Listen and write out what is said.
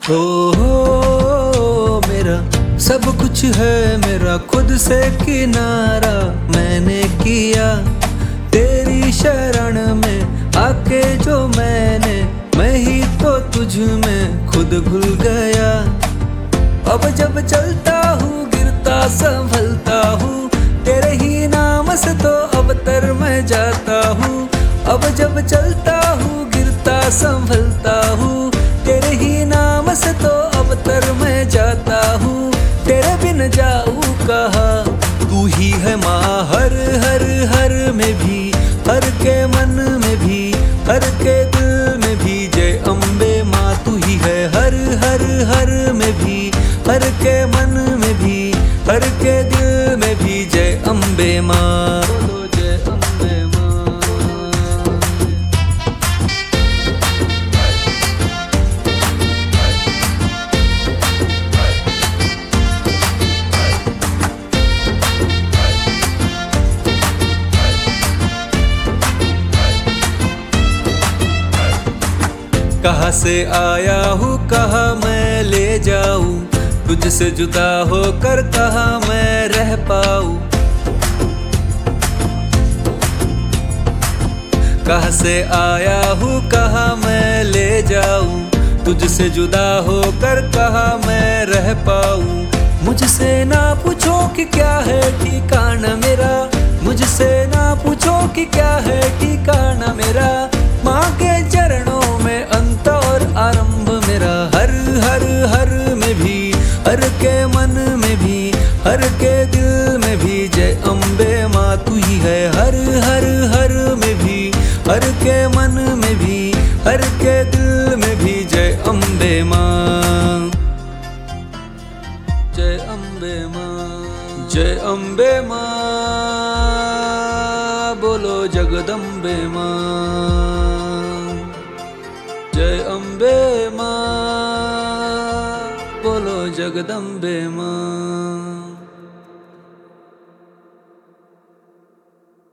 हो मेरा सब कुछ है, मेरा खुद से किनारा मैंने किया तेरी शरण में आके जो मैं ही तो तुझ में खुद घुल गया। अब जब चलता हूँ गिरता संभलता हूँ तेरे ही नाम से तो अवतर मैं जाता हूँ। अब जब चलता हूँ गिरता संभलता हूँ तेरे ही नाम से तो अवतर मैं जाता हूँ। तेरे बिन जाऊँ कहाँ, तू ही है माँ हर हर हर में भी, हर के मन में भी, हर के दिल में भी। जय अम्बे माँ तू ही है हर हर हर में भी, हर के मन में भी, हर के दिल में भी। जय अम्बे माँ, बोलो जय अम्बे माँ। कहाँ से आया हूँ कहाँ मैं ले जाऊँ, तुझसे जुदा होकर कहाँ मैं रह पाऊँ। कहाँ से आया हूँ कहाँ मैं ले जाऊँ, तुझसे जुदा होकर कहाँ मैं रह पाऊँ। मुझसे ना पूछो कि क्या है ठिकाना मेरा, मुझसे ना पूछो कि क्या है ठिकाना मेरा। माँ के चरणों में अंत और आरंभ मेरा, हर हर हर में भी, हर के मन में भी, हर के दिल में भी। जय अम्बे माँ तू ही है हर हर हर में भी, हर के मन में भी, हर के दिल में भी। जय अम्बे माँ, जय अम्बे माँ, जय अम्बे माँ, बोलो जगदम्बे माँ। जय अम्बे माँ, बोलो जगदम्बे माँ।